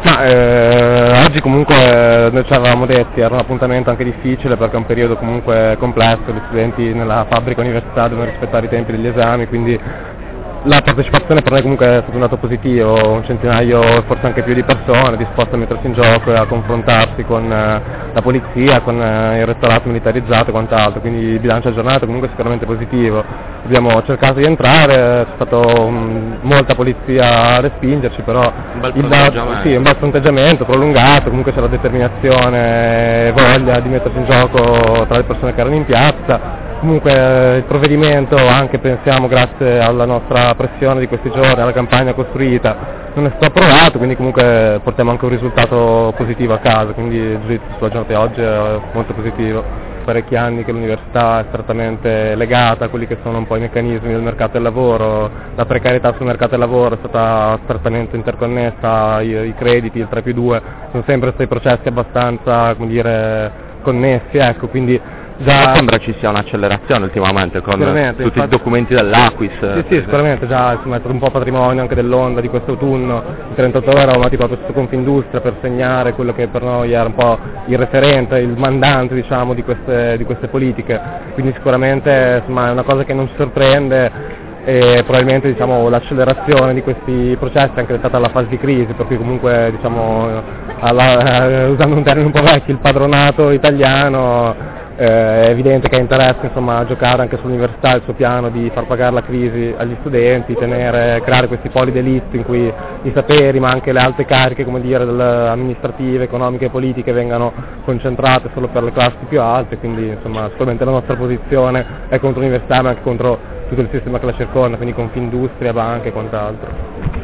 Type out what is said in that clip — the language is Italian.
Oggi comunque noi ci eravamo detti, era un appuntamento anche difficile perché è un periodo comunque complesso, gli studenti nella fabbrica università devono rispettare i tempi degli esami, quindi la partecipazione per noi comunque è stato un dato positivo, un centinaio, forse anche più di persone disposte a mettersi in gioco e a confrontarsi con la polizia, con il rettorato militarizzato e quant'altro, quindi il bilancio aggiornato comunque è sicuramente positivo. Abbiamo cercato di entrare, c'è stato molta polizia a respingerci, però un bel fronteggiamento prolungato, comunque c'era determinazione e voglia di mettersi in gioco tra le persone che erano in piazza. Comunque il provvedimento, anche pensiamo grazie alla nostra pressione di questi giorni, alla campagna costruita, non è stato approvato, quindi comunque portiamo anche un risultato positivo a casa, quindi il giudizio sulla giornata di oggi è molto positivo. Parecchi anni che l'università è strettamente legata a quelli che sono un po' i meccanismi del mercato del lavoro, la precarietà sul mercato del lavoro è stata strettamente interconnessa, i crediti, il 3+2, sono sempre stati processi abbastanza, come dire, connessi, ecco, quindi già sembra ci sia un'accelerazione ultimamente con tutti i documenti dell'Acquis. Sì, sicuramente già insomma, è stato un po' patrimonio anche dell'onda di quest'autunno, in 38 ore eravamo proprio sotto Confindustria per segnare quello che per noi era un po' il referente, il mandante diciamo di queste politiche, quindi sicuramente insomma, è una cosa che non ci sorprende e probabilmente diciamo, l'accelerazione di questi processi è anche stata la fase di crisi, per cui comunque diciamo, usando un termine un po' vecchio, il padronato italiano è evidente che ha interesse insomma, a giocare anche sull'università il suo piano di far pagare la crisi agli studenti, creare questi poli d'élite in cui i saperi ma anche le alte cariche come dire, amministrative, economiche e politiche vengano concentrate solo per le classi più alte, quindi insomma, sicuramente la nostra posizione è contro l'università ma anche contro tutto il sistema che la circonda, quindi Confindustria, banche e quant'altro.